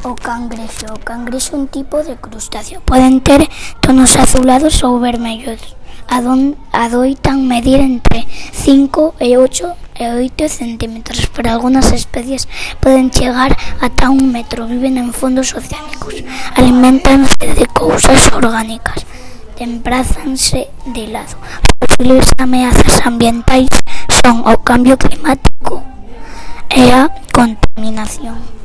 O cangrexo é un tipo de crustáceo. Poden ter tonos azulados ou vermellos. Adoitan medir entre 5 e 8 centímetros. Pero algunhas especies poden chegar ata 1 metro. Viven en fondos oceánicos. Aliméntanse de cousas orgánicas. Temprázanse de lado. As posibles ameazas ambientais son o cambio climático e a contaminación.